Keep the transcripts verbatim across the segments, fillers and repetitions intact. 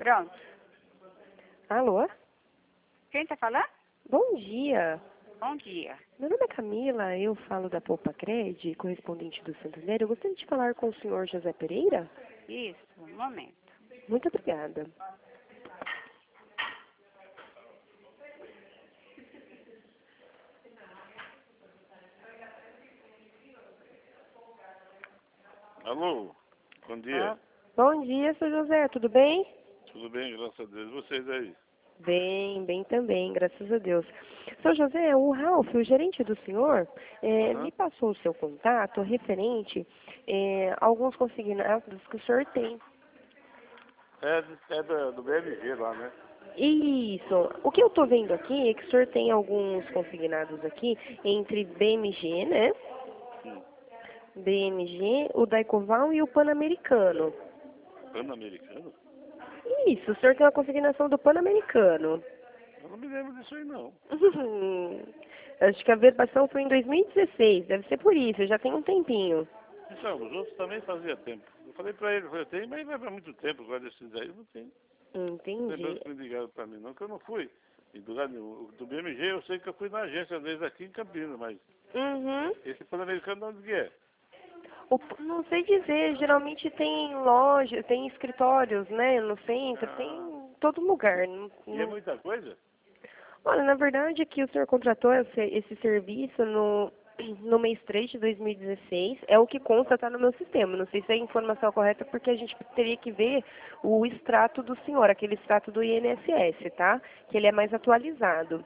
Pronto. Alô? Quem tá falando? Bom dia. Bom dia. Meu nome é Camila, eu falo da Poupa Cred, correspondente do Santander. Eu gostaria de falar com o senhor José Pereira. Isso, um momento. Muito obrigada. Alô, bom dia. Ah, bom dia, seu José, tudo bem? Tudo bem, graças a Deus. Vocês aí? Bem, bem também, graças a Deus. Seu José, o Ralf, o gerente do senhor, eh, Aham. me passou o seu contato referente eh, a alguns consignados que o senhor tem. É, é do, do B M G lá, né? Isso. O que eu estou vendo aqui é que o senhor tem alguns consignados aqui entre B M G, né? Hum. B M G, o Daicoval e o Pan-Americano. Pan-Americano? Isso, o senhor tem uma consignação do Pan-Americano. Eu não me lembro disso aí, não. Acho que a verbação foi em dois mil e dezesseis, deve ser por isso, já tem um tempinho. Então, os outros também fazia tempo. Eu falei pra ele, eu falei, tem, mas vai pra muito tempo agora desses aí, não tem. Entendi. Lembrando que me ligaram pra mim, não, que eu não fui. E do, lado do do B M G eu sei que eu fui na agência deles aqui em Campinas, mas Uhum. esse Pan-Americano de onde que é? O- não sei dizer, geralmente tem loja, tem escritórios, né, no centro, tem Ah, em todo lugar. Não- e é não- muita coisa? Olha, na verdade é que o senhor contratou esse, esse serviço no, no mês três de dois mil e dezesseis, é o que consta, tá no meu sistema. Não sei se é a informação correta, porque a gente teria que ver o extrato do senhor, aquele extrato do I N S S, tá? Que ele é mais atualizado.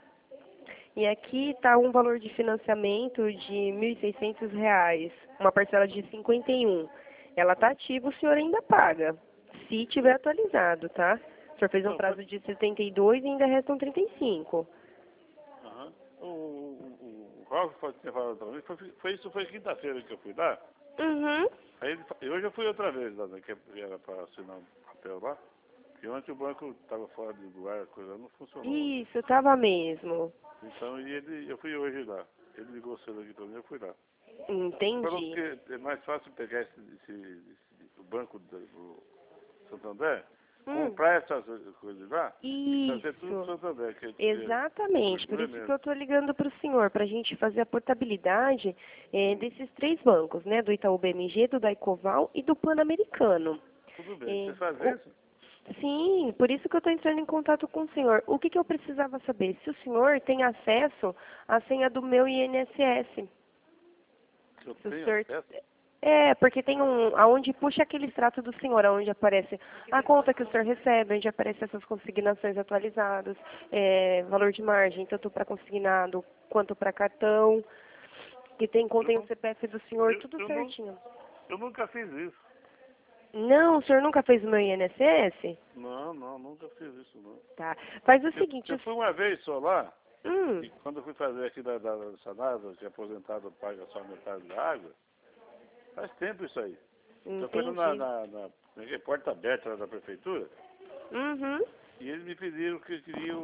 E aqui está um valor de financiamento de mil e seiscentos reais, uma parcela de cinquenta e um. Ela está ativa, o senhor ainda paga, se tiver atualizado, tá? O senhor fez um Não, prazo pode... de setenta e dois e ainda restam trinta e cinco. Aham. O, o, o, o Ralf pode ter falado pra mim, foi, foi isso, foi quinta-feira que eu fui lá. Uhum. Aí ele, fa- e hoje eu fui outra vez lá, né, que era para assinar um papel lá. Porque ontem o banco estava fora do ar, a coisa não funcionou ontem. Isso, tava mesmo. Então e ele, eu fui hoje lá. Ele ligou cedo aqui para mim, eu fui lá. Falou Entendi. que é mais fácil pegar esse, esse, esse- o banco do, do Santander, Hum. comprar essas coisas lá e fazer tudo no Isso. Santander. Que, que, Exatamente, por cobertura é isso que mesmo. eu estou ligando para o senhor, para a gente fazer a portabilidade eh, desses três bancos, né? Do Itaú B M G, do Daicoval e do Pan-Americano. Tudo bem, Eh, você faz o- isso? Sim, por isso que eu estou entrando em contato com o senhor. O que, que eu precisava saber? Se o senhor tem acesso à senha do meu I N S S. Que eu Se o tenho senhor... acesso? É, porque tem um... Aonde puxa aquele extrato do senhor, aonde aparece a conta que o senhor recebe, onde aparecem essas consignações atualizadas, é, valor de margem, tanto para consignado quanto para cartão, que tem, Eu, contém o não, C P F do senhor, eu, tudo eu, não, certinho. eu nunca fiz isso. Não, o senhor nunca fez o meu I N S S? Não, não, nunca fiz isso não. Tá. Faz o Eu, seguinte... eu o- fui uma vez só lá, Hum, e quando eu fui fazer aqui da, da, da Sanasa, que aposentado paga só metade da água, faz tempo isso aí. Eu fui lá na, entendi. na, na, na porta aberta lá da prefeitura, Uhum. e eles me pediram que queriam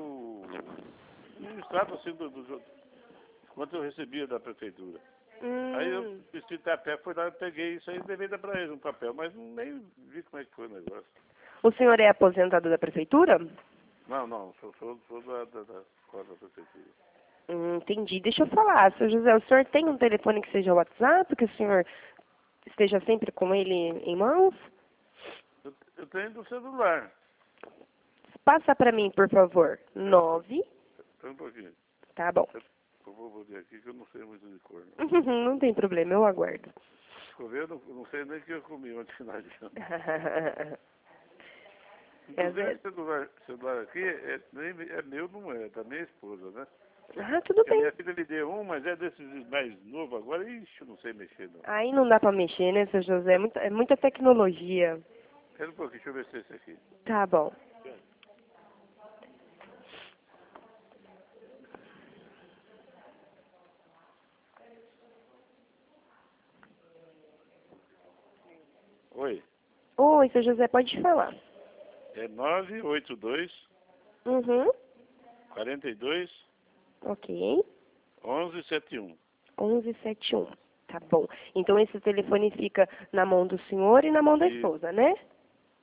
um extrato assim do, do, quanto eu recebia da prefeitura. Aí eu Hum. escrito a pé, fui lá, peguei isso aí e levei para eles um papel, mas nem vi como é que foi o negócio. O senhor é aposentado da prefeitura? Não, não, sou, sou, sou da, da, da escola da prefeitura. Hum, entendi. Deixa eu falar, seu José, o senhor tem um telefone que seja o WhatsApp, que o senhor esteja sempre com ele em mãos? Eu, eu tenho do celular. Passa para mim, por favor. Nove. Espera um pouquinho. Tá bom. Eu vou, vou ver aqui que eu não sei muito de cor. Não, Não tem problema, eu aguardo. Escover, eu não, eu não sei nem o que eu comi ontem na janta. É Inclusive, ver- esse celular, celular aqui é, nem, é meu, não é, é da minha esposa, né? Ah, tudo Porque a bem. minha filha me deu um, mas é desses mais novos agora, ixi, eu não sei mexer não. Aí não dá para mexer, né, seu José? É muita, é muita tecnologia. Espera um pouquinho, deixa eu ver se é esse aqui. Tá bom. Oi, Oi, seu José, pode falar. é nove oito dois, Uhum. quarenta e dois, Ok. onze setenta e um. onze setenta e um. Tá bom. Então esse telefone fica na mão do senhor e na mão da E esposa, né?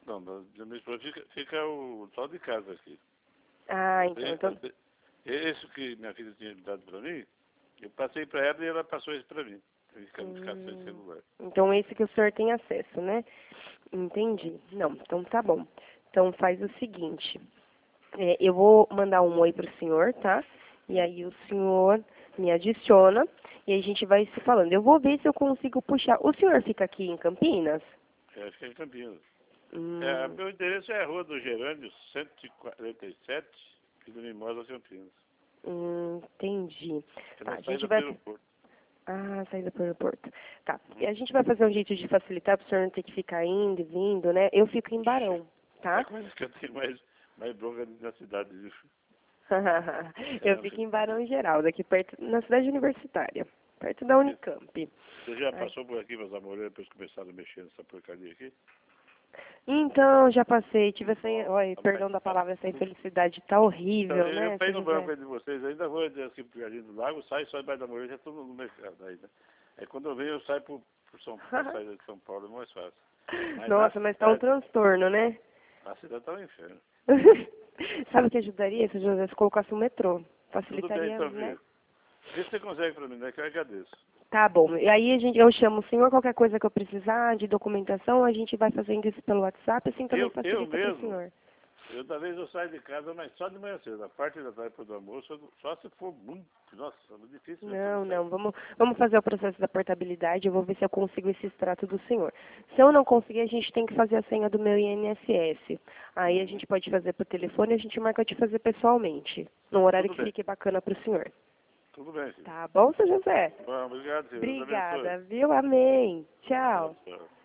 Não, da da minha esposa fica, fica o só de casa aqui. Ah, então, Tem- então, tem- Esse que minha filha tinha dado para mim, eu passei para ela e ela passou isso para mim. Eu ficar me ficar sem hum, celular. então esse que o senhor tem acesso, né? Entendi. Não, então tá bom. Então faz o seguinte, é, eu vou mandar um oi pro senhor, tá? E aí o senhor me adiciona e aí a gente vai se falando. Eu vou ver se eu consigo puxar. O senhor fica aqui em Campinas? É, fica em Campinas. Hum, É, meu endereço é a Rua do Gerândio, cento e quarenta e sete, aqui do Mimosa, Campinas. hum, entendi. É Tá, na a gente saída vai... do aeroporto. Ah, saída para o aeroporto. Tá. E a gente vai fazer um jeito de facilitar para o senhor não ter que ficar indo e vindo, né? Eu fico em Barão, É tá? a coisa que eu tenho mais, mais bronca na cidade, viu? Eu É, fico em Barão Geral, daqui perto, na cidade universitária, perto da Unicamp. Você já Ai. passou por aqui, meus amores, depois começaram a mexer nessa porcaria aqui? Então, já passei, tive essa, olha, Nossa, perdão mas da tá palavra, essa tudo- infelicidade tá Então, horrível, eu, né, eu saí seu no banco José? aí de vocês, ainda vou aqui pro Jardim do Lago, saio só embaixo da Moreira, já estou no mercado aí, né? Aí quando eu venho, eu saio por, por São Paulo, saída de São Paulo, é mais fácil. Mas Nossa, na mas tá um cidade, transtorno, né? na cidade tá um inferno. Sabe o que ajudaria, se José, se colocasse um metrô? Tudo bem, Facilitaria, então, né? filho. Vê se você consegue para mim, né? Que eu agradeço. Tá bom. E aí a gente, eu chamo o senhor, qualquer coisa que eu precisar de documentação, a gente vai fazendo isso pelo WhatsApp, assim também Eu, eu facilita para o mesmo, senhor. eu talvez eu saia de casa, mas só de manhã cedo. A parte da tarde para do almoço, eu- só se for muito, nossa, é muito difícil. mesmo Não, pra mim sair. não, vamos, vamos fazer o processo da portabilidade, eu vou ver se eu consigo esse extrato do senhor. Se eu não conseguir, a gente tem que fazer a senha do meu I N S S. Aí a gente pode fazer por telefone, a gente marca de fazer pessoalmente, num horário Tudo que bem, fique bacana para o senhor. tudo bem, filho. Tá bom, seu José? Bom, obrigado, filho. Deus abençoe. Obrigada, viu? Amém. Tchau. Tchau, tchau.